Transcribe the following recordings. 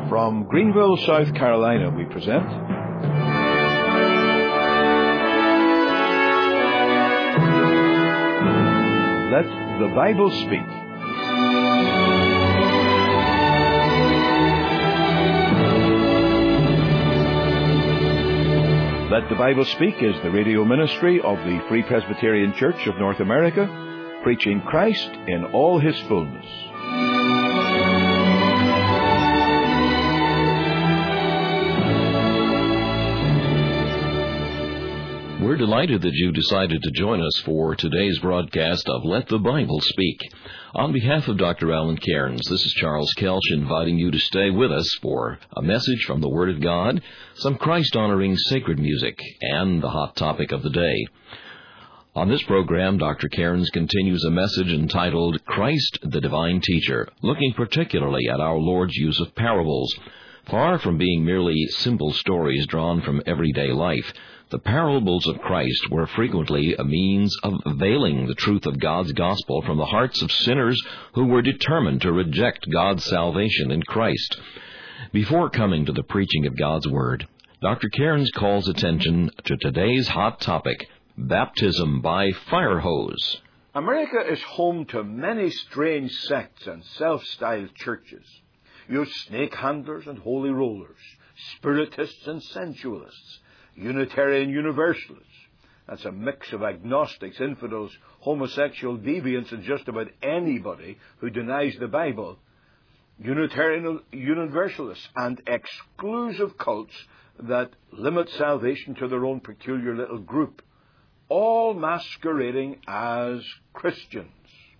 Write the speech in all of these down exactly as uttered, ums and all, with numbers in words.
From Greenville, South Carolina, we present Let the Bible Speak. Let the Bible Speak is the radio ministry of the Free Presbyterian Church of North America, preaching Christ in all His fullness. We're delighted that you decided to join us for today's broadcast of Let the Bible Speak. On behalf of Doctor Alan Cairns, this is Charles Kelch inviting you to stay with us for a message from the Word of God, some Christ-honoring sacred music, and the hot topic of the day. On this program, Doctor Cairns continues a message entitled Christ the Divine Teacher, looking particularly at our Lord's use of parables. Far from being merely simple stories drawn from everyday life, the parables of Christ were frequently a means of veiling the truth of God's gospel from the hearts of sinners who were determined to reject God's salvation in Christ. Before coming to the preaching of God's Word, Doctor Cairns calls attention to today's hot topic, baptism by fire hose. America is home to many strange sects and self-styled churches. You have snake handlers and holy rollers, spiritists and sensualists, Unitarian Universalists. That's a mix of agnostics, infidels, homosexual deviants, and just about anybody who denies the Bible. Unitarian Universalists and exclusive cults that limit salvation to their own peculiar little group, all masquerading as Christians.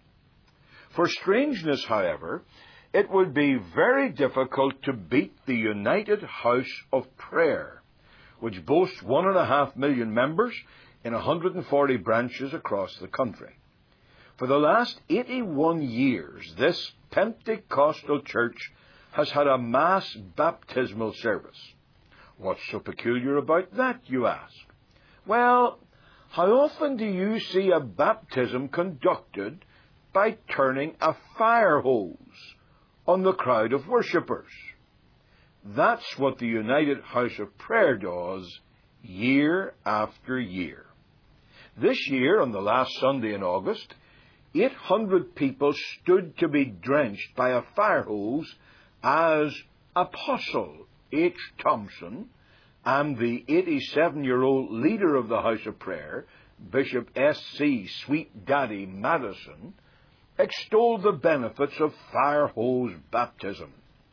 For strangeness, however, it would be very difficult to beat the United House of Prayer, which boasts one and a half million members in one hundred forty branches across the country. For the last eighty-one years, this Pentecostal church has had a mass baptismal service. What's so peculiar about that, you ask? Well, how often do you see a baptism conducted by turning a fire hose on the crowd of worshippers? That's what the United House of Prayer does year after year. This year, on the last Sunday in August, eight hundred people stood to be drenched by a fire hose as Apostle H. Thompson and the eighty-seven-year-old leader of the House of Prayer, Bishop S C Sweet Daddy Madison, extolled the benefits of fire hose baptism.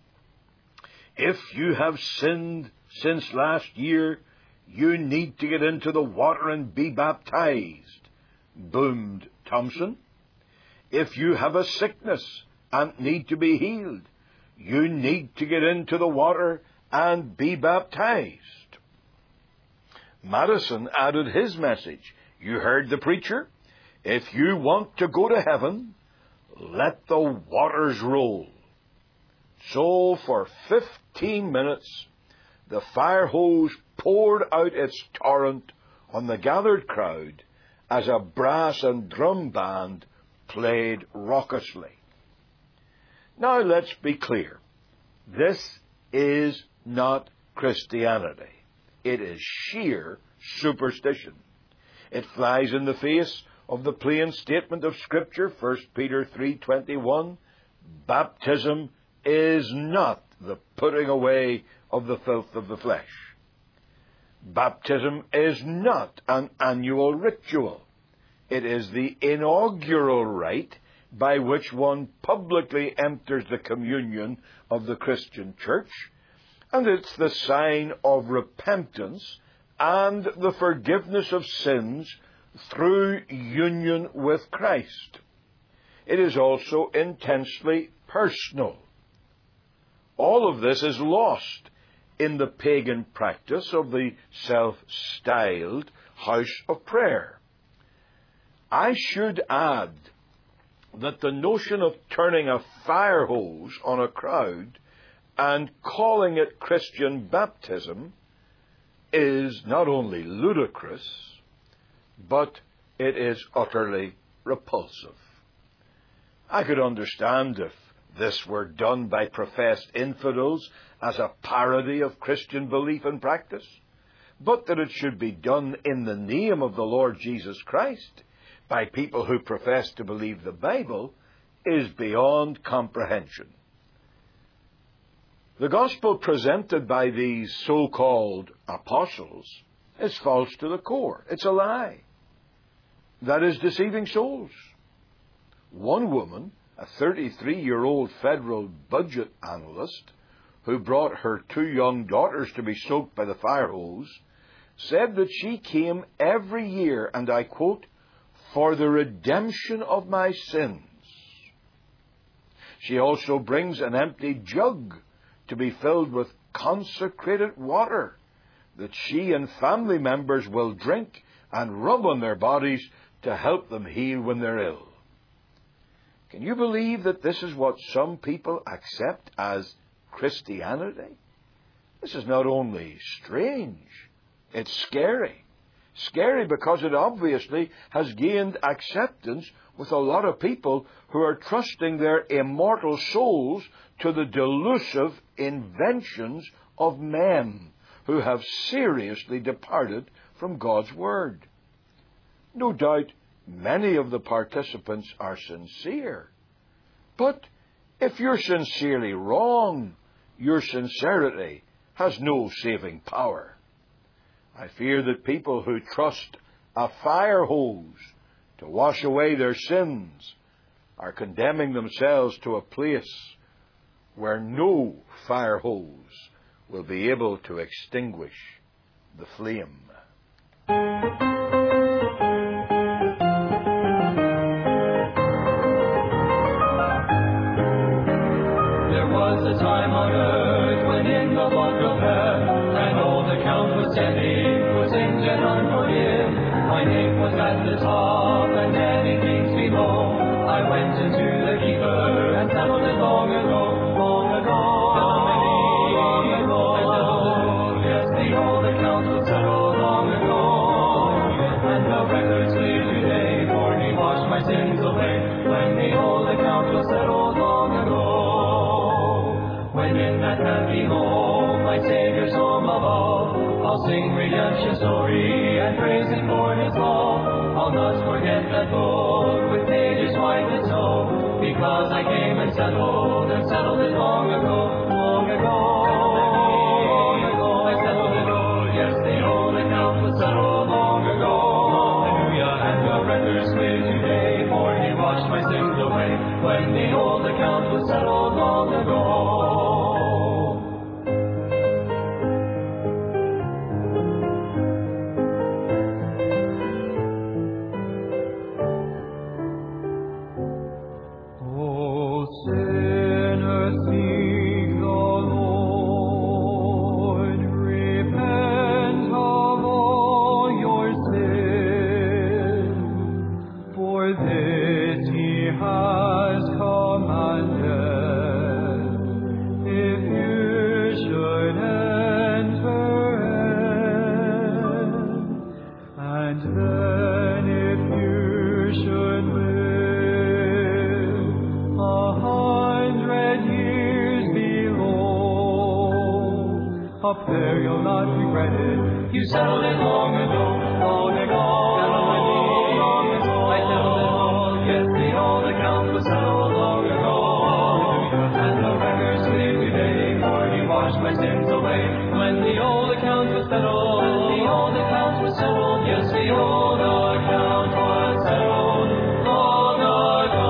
If you have sinned since last year, you need to get into the water and be baptized, boomed Thompson. If you have a sickness and need to be healed, you need to get into the water and be baptized. Madison added his message. You heard the preacher? If you want to go to heaven, let the waters roll. So for fifteen minutes, the fire hose poured out its torrent on the gathered crowd as a brass and drum band played raucously. Now let's be clear. This is not Christianity. It is sheer superstition. It flies in the face of the plain statement of Scripture, First Peter three twenty-one, baptism is not the putting away of the filth of the flesh. Baptism is not an annual ritual. It is the inaugural rite by which one publicly enters the communion of the Christian church, and it's the sign of repentance and the forgiveness of sins through union with Christ. It is also intensely personal. All of this is lost in the pagan practice of the self-styled House of Prayer. I should add that the notion of turning a fire hose on a crowd and calling it Christian baptism is not only ludicrous, but it is utterly repulsive. I could understand if this were done by professed infidels as a parody of Christian belief and practice, but that it should be done in the name of the Lord Jesus Christ by people who profess to believe the Bible is beyond comprehension. The gospel presented by these so-called apostles is false to the core. It's a lie. That is deceiving souls. One woman, a thirty-three-year-old federal budget analyst, who brought her two young daughters to be soaked by the fire hose, said that she came every year, and I quote, for the redemption of my sins. She also brings an empty jug to be filled with consecrated water that she and family members will drink and rub on their bodies to help them heal when they're ill. Can you believe that this is what some people accept as Christianity? This is not only strange, it's scary. Scary because it obviously has gained acceptance with a lot of people who are trusting their immortal souls to the delusive inventions of men who have seriously departed from God's Word. No doubt many of the participants are sincere. But if you're sincerely wrong, your sincerity has no saving power. I fear that people who trust a fire hose to wash away their sins are condemning themselves to a place where no fire hose will be able to extinguish the flame. There was a time on earth when in the book of heaven an old account was setting, was ancient unforgiven. My name was at the top and many things below. I went into the keeper and settled it long ago, long ago, long ago. I settled it, yes, the old account was settled long ago. And the record's clear today, for he washed my sins away. When the old account was settled long ago. When in that happy home, my Savior's home above, I'll sing redemption story and praise Him for His love. I'll not forget that book with pages white as snow, because I came and settled and settled it long ago, long ago, long ago. I settled it, oh yes, the old account was settled long ago. Hallelujah, and the record's clear today, for He washed my sins away. When the old account was settled long ago. Up there you'll not regret it. You settled it long ago, long ago, long ago. I settled it all. Yes, the old account was settled long ago. And the record's clear today, for He washed my sins away. When the old account was settled, when the old account was settled, yes, the old account was settled long ago.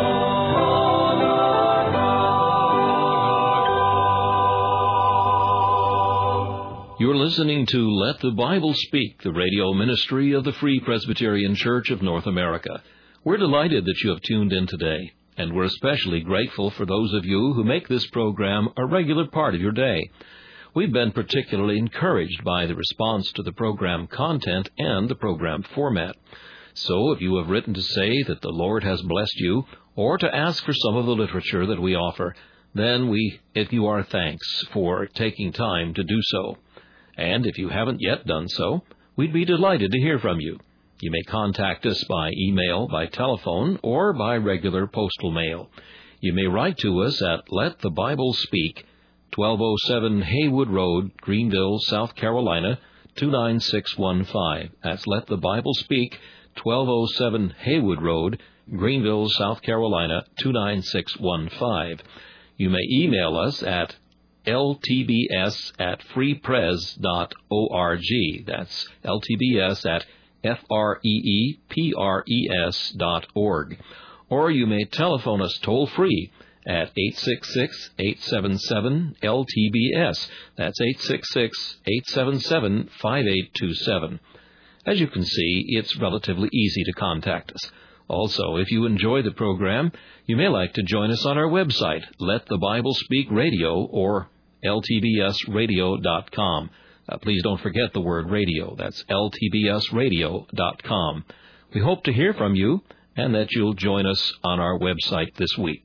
You're listening to Let the Bible Speak, the radio ministry of the Free Presbyterian Church of North America. We're delighted that you have tuned in today, and we're especially grateful for those of you who make this program a regular part of your day. We've been particularly encouraged by the response to the program content and the program format. So if you have written to say that the Lord has blessed you, or to ask for some of the literature that we offer, then we give you our thanks for taking time to do so. And if you haven't yet done so, we'd be delighted to hear from you. You may contact us by email, by telephone, or by regular postal mail. You may write to us at Let the Bible Speak, twelve oh seven Haywood Road, Greenville, South Carolina, two nine six one five. That's Let the Bible Speak, twelve oh seven Haywood Road, Greenville, South Carolina, two nine six one five. You may email us at L T B S at freepres dot org. That's L T B S at F R E E P R E S dot org. Or you may telephone us toll-free at eight six six, eight seven seven, L T B S. That's eight six six, eight seven seven, five eight two seven. As you can see, it's relatively easy to contact us. Also, if you enjoy the program, you may like to join us on our website, Let the Bible Speak Radio, or L T B S radio dot com. Uh, please don't forget the word radio. That's L T B S radio dot com. We hope to hear from you and that you'll join us on our website this week.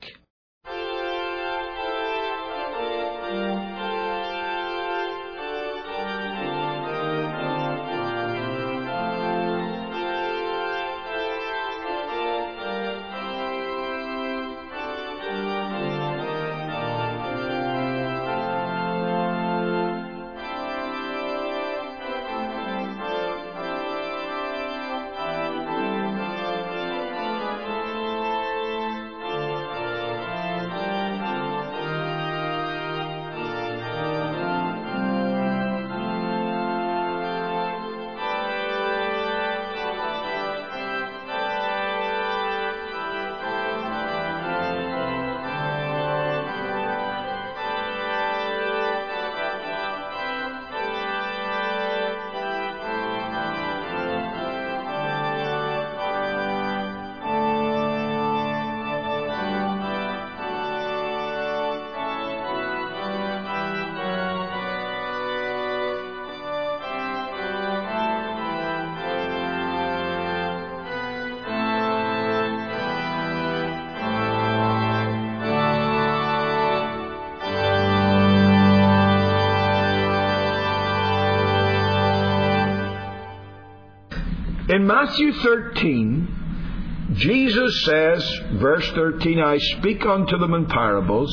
In Matthew thirteen, Jesus says, verse thirteen, I speak unto them in parables,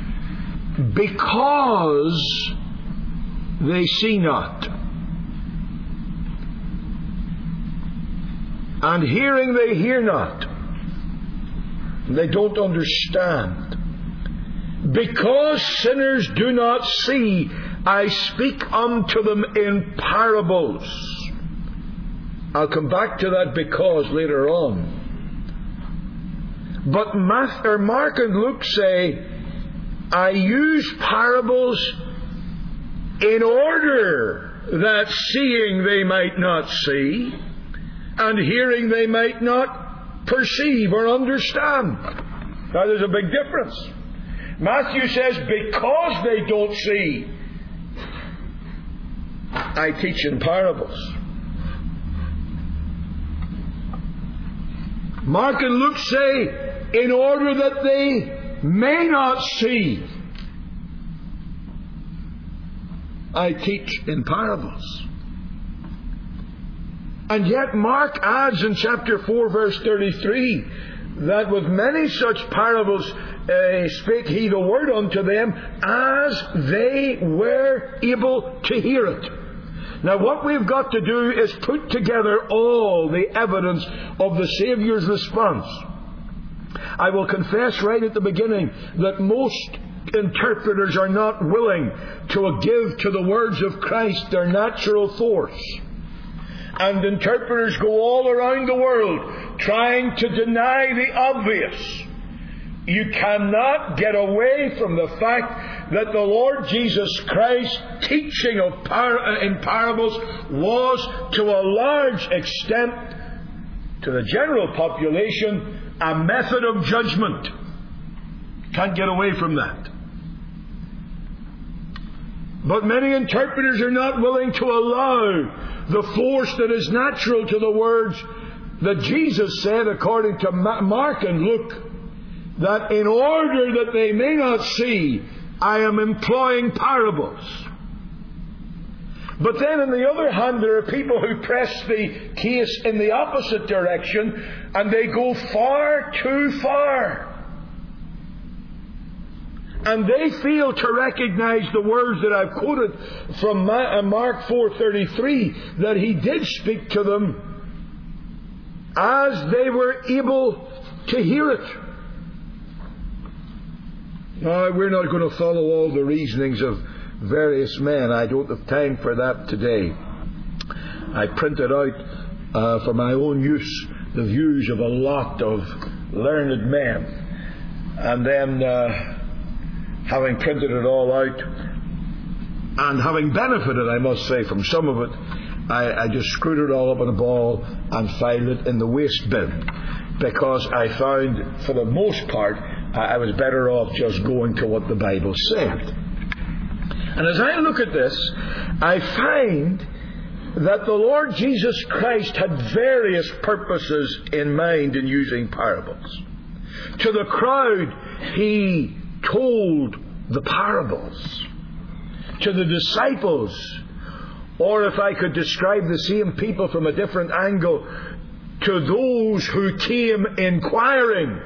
because they see not, and hearing they hear not, they don't understand. Because sinners do not see, I speak unto them in parables. I'll come back to that because later on. But Matthew, or Mark and Luke say, I use parables in order that seeing they might not see, and hearing they might not perceive or understand. Now there's a big difference. Matthew says, because they don't see, I teach in parables. Mark and Luke say, in order that they may not see, I teach in parables. And yet Mark adds in chapter four, verse thirty-three, that with many such parables uh, spake he the word unto them, as they were able to hear it. Now what we've got to do is put together all the evidence of the Saviour's response. I will confess right at the beginning that most interpreters are not willing to give to the words of Christ their natural force. And interpreters go all around the world trying to deny the obvious. You cannot get away from the fact that the Lord Jesus Christ's teaching of par- in parables was, to a large extent, to the general population, a method of judgment. Can't get away from that. But many interpreters are not willing to allow the force that is natural to the words that Jesus said, according to Mark and Luke, that in order that they may not see, I am employing parables. But then on the other hand, there are people who press the case in the opposite direction, and they go far too far. And they fail to recognize the words that I've quoted from Mark four thirty-three, that He did speak to them as they were able to hear it. Now, we're not going to follow all the reasonings of various men. I don't have time for that today. I printed out uh, for my own use the views of a lot of learned men. And then, uh, having printed it all out, and having benefited, I must say, from some of it, I, I just screwed it all up in a ball and filed it in the waste bin. Because I found, for the most part, I was better off just going to what the Bible said. And as I look at this, I find that the Lord Jesus Christ had various purposes in mind in using parables. To the crowd, He told the parables. To the disciples, or if I could describe the same people from a different angle, to those who came inquiring,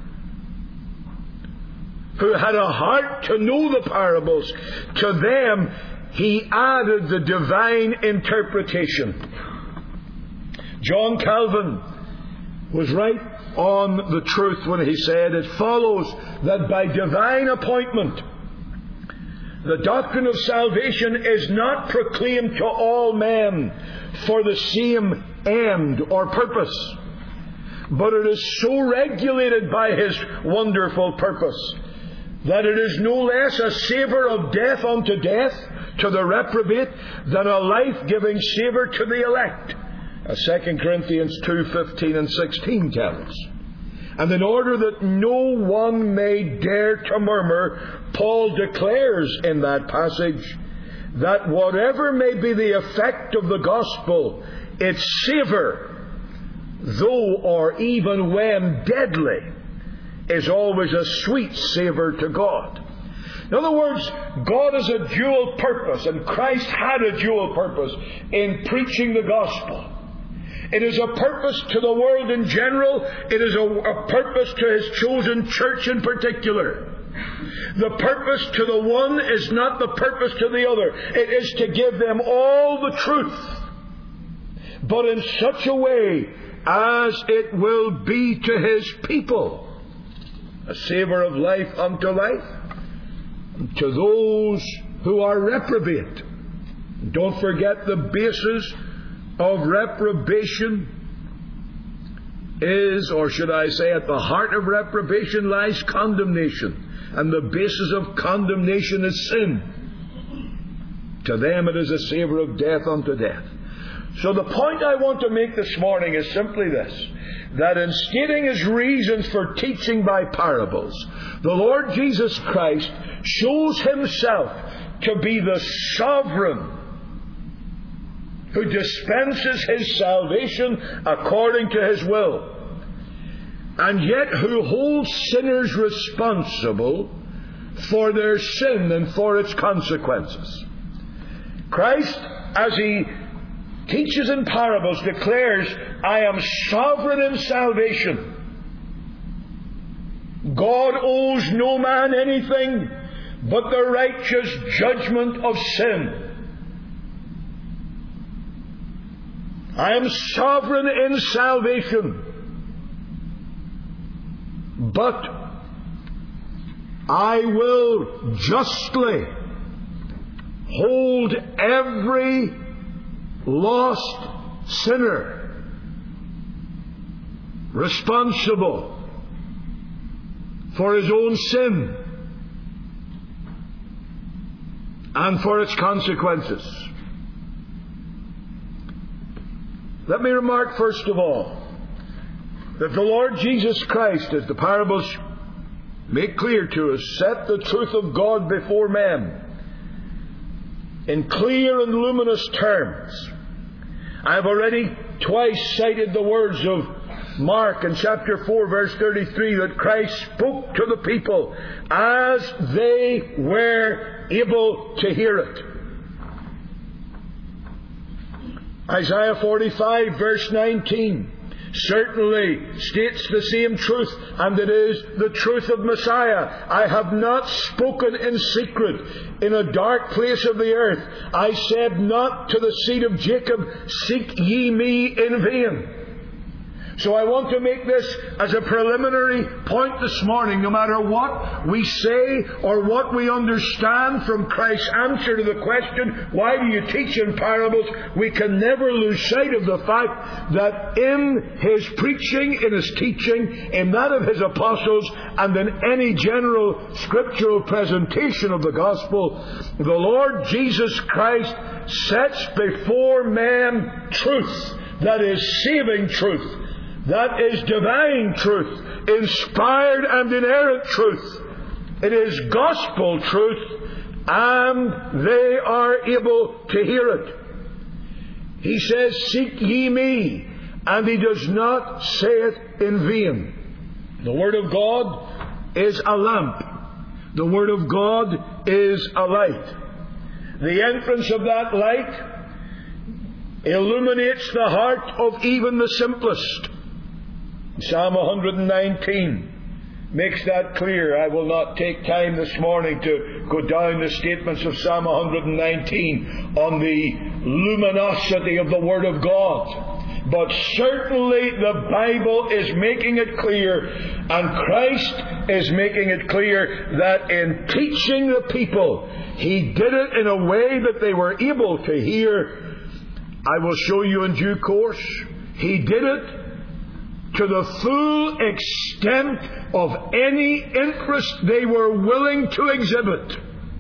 who had a heart to know the parables, to them He added the divine interpretation. John Calvin was right on the truth when he said, it follows that by divine appointment the doctrine of salvation is not proclaimed to all men for the same end or purpose, but it is so regulated by His wonderful purpose that it is no less a savour of death unto death to the reprobate than a life-giving savour to the elect, as Second Corinthians two fifteen and sixteen tell us. And in order that no one may dare to murmur, Paul declares in that passage that whatever may be the effect of the gospel, its savour, though or even when deadly, is always a sweet savour to God. In other words, God has a dual purpose, and Christ had a dual purpose in preaching the gospel. It is a purpose to the world in general. It is a, a purpose to His chosen church in particular. The purpose to the one is not the purpose to the other. It is to give them all the truth, but in such a way as it will be to His people a savour of life unto life, and to those who are reprobate. Don't forget, the basis of reprobation is, or should I say, at the heart of reprobation lies condemnation. And the basis of condemnation is sin. To them it is a savour of death unto death. So the point I want to make this morning is simply this, that in stating His reasons for teaching by parables, the Lord Jesus Christ shows Himself to be the sovereign who dispenses His salvation according to His will, and yet who holds sinners responsible for their sin and for its consequences. Christ, as He teaches in parables, declares, I am sovereign in salvation. God owes no man anything but the righteous judgment of sin. I am sovereign in salvation, but I will justly hold every lost sinner responsible for his own sin and for its consequences. Let me remark first of all that the Lord Jesus Christ, as the parables make clear to us, set the truth of God before men in clear and luminous terms. I have already twice cited the words of Mark in chapter four verse thirty-three, that Christ spoke to the people as they were able to hear it. Isaiah forty-five verse nineteen certainly states the same truth, and it is the truth of Messiah. I have not spoken in secret in a dark place of the earth. I said not to the seed of Jacob, seek ye me in vain. So I want to make this as a preliminary point this morning. No matter what we say or what we understand from Christ's answer to the question, why do you teach in parables? We can never lose sight of the fact that in His preaching, in His teaching, in that of His apostles, and in any general scriptural presentation of the gospel, the Lord Jesus Christ sets before men truth that is saving truth. That is divine truth, inspired and inerrant truth. It is gospel truth, and they are able to hear it. He says, seek ye me, and He does not say it in vain. The Word of God is a lamp. The Word of God is a light. The entrance of that light illuminates the heart of even the simplest. Psalm one nineteen makes that clear. I will not take time this morning to go down the statements of Psalm one nineteen on the luminosity of the Word of God. But certainly the Bible is making it clear, and Christ is making it clear, that in teaching the people, He did it in a way that they were able to hear. I will show you in due course. He did it to the full extent of any interest they were willing to exhibit.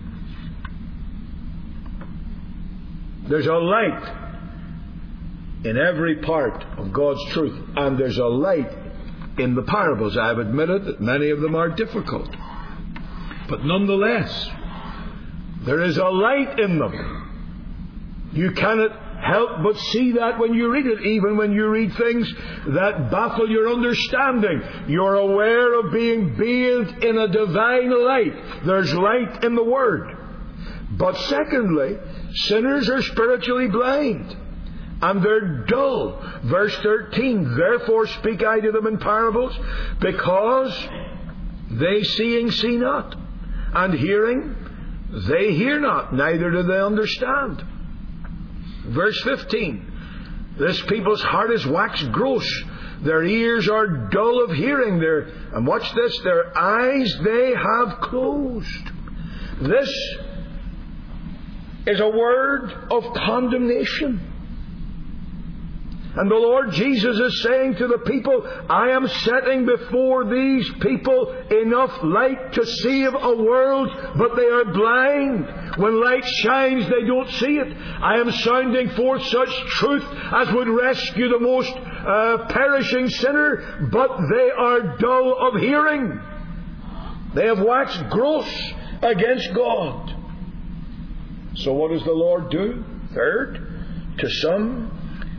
There's a light in every part of God's truth, and there's a light in the parables. I've admitted that many of them are difficult, but nonetheless, there is a light in them. You cannot help but see that when you read it, even when you read things that baffle your understanding. You're aware of being bathed in a divine light. There's light in the Word. But secondly, sinners are spiritually blind, and they're dull. Verse thirteen, therefore speak I to them in parables, because they seeing see not, and hearing they hear not, neither do they understand. Verse fifteen, this people's heart is waxed gross, their ears are dull of hearing, their, and watch this, their eyes they have closed. This is a word of condemnation. And the Lord Jesus is saying to the people, I am setting before these people enough light to save a world, but they are blind. When light shines, they don't see it. I am sounding forth such truth as would rescue the most uh, perishing sinner, but they are dull of hearing. They have waxed gross against God. So what does the Lord do? Third, to some,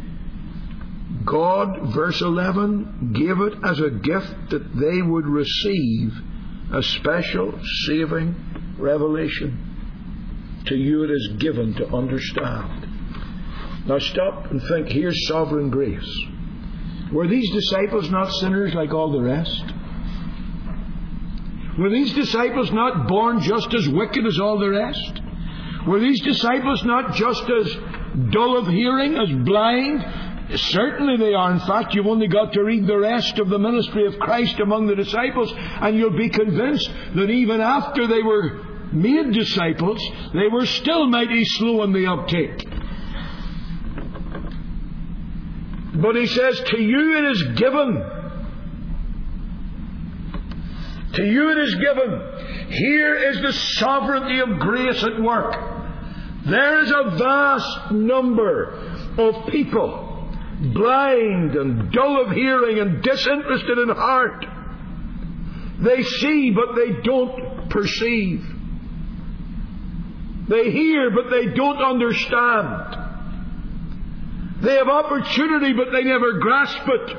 God, verse eleven, gave it as a gift that they would receive a special saving revelation. To you it is given to understand. Now stop and think, here's sovereign grace. Were these disciples not sinners like all the rest? Were these disciples not born just as wicked as all the rest? Were these disciples not just as dull of hearing, as blind? Certainly they are. In fact, you've only got to read the rest of the ministry of Christ among the disciples, and you'll be convinced that even after they were made disciples, they were still mighty slow in the uptake. But He says, to you it is given. To you it is given. Here is the sovereignty of grace at work. There is a vast number of people, blind and dull of hearing and disinterested in heart. They see, but they don't perceive. They hear, but they don't understand. They have opportunity, but they never grasp it.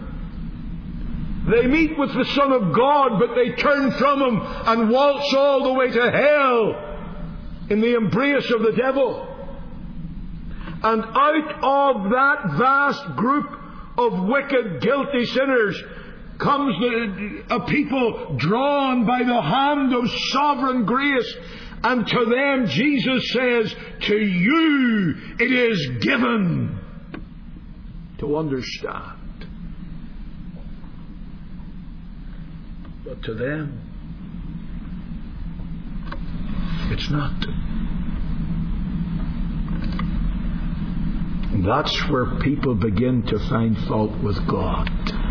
They meet with the Son of God, but they turn from Him and waltz all the way to hell in the embrace of the devil. And out of that vast group of wicked, guilty sinners comes a people drawn by the hand of sovereign grace. And to them, Jesus says, to you it is given to understand. But to them, it's not. And that's where people begin to find fault with God.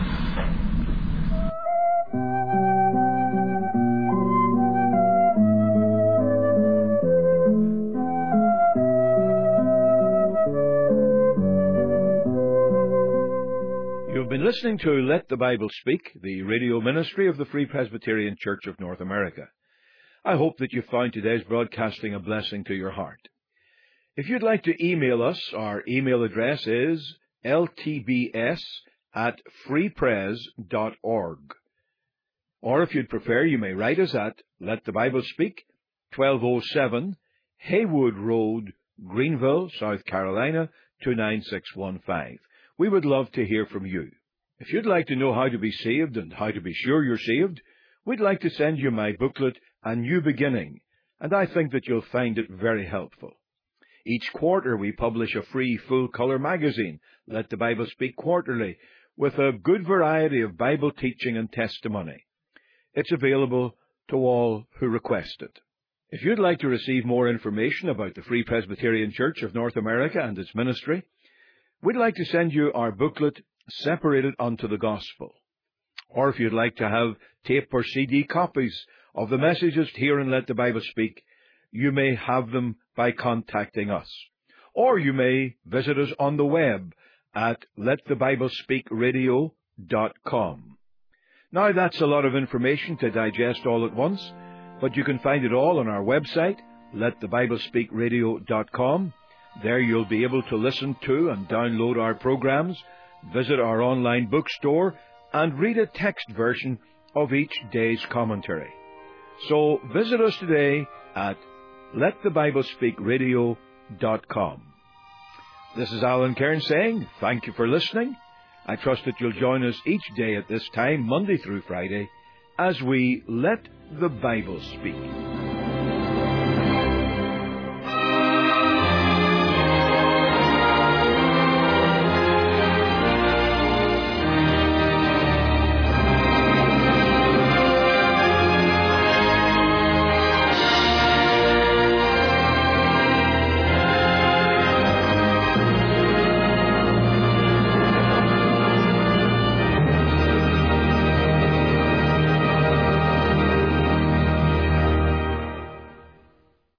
You've been listening to Let the Bible Speak, the radio ministry of the Free Presbyterian Church of North America. I hope that you found today's broadcasting a blessing to your heart. If you'd like to email us, our email address is l t b s at free pres dot org. Or if you'd prefer, you may write us at Let the Bible Speak, twelve oh seven Haywood Road, Greenville, South Carolina, two nine six one five. We would love to hear from you. If you'd like to know how to be saved and how to be sure you're saved, we'd like to send you my booklet, A New Beginning, and I think that you'll find it very helpful. Each quarter we publish a free full-color magazine, Let the Bible Speak Quarterly, with a good variety of Bible teaching and testimony. It's available to all who request it. If you'd like to receive more information about the Free Presbyterian Church of North America and its ministry, we'd like to send you our booklet, Separated Unto the Gospel. Or if you'd like to have tape or C D copies of the messages here in Let the Bible Speak, you may have them by contacting us. Or you may visit us on the web at let the bible speak radio dot com. Now, that's a lot of information to digest all at once, but you can find it all on our website, let the bible speak radio dot com. There you'll be able to listen to and download our programs, visit our online bookstore, and read a text version of each day's commentary. So visit us today at let the bible speak radio dot com. This is Alan Cairn saying thank you for listening. I trust that you'll join us each day at this time, Monday through Friday, as we Let the Bible Speak.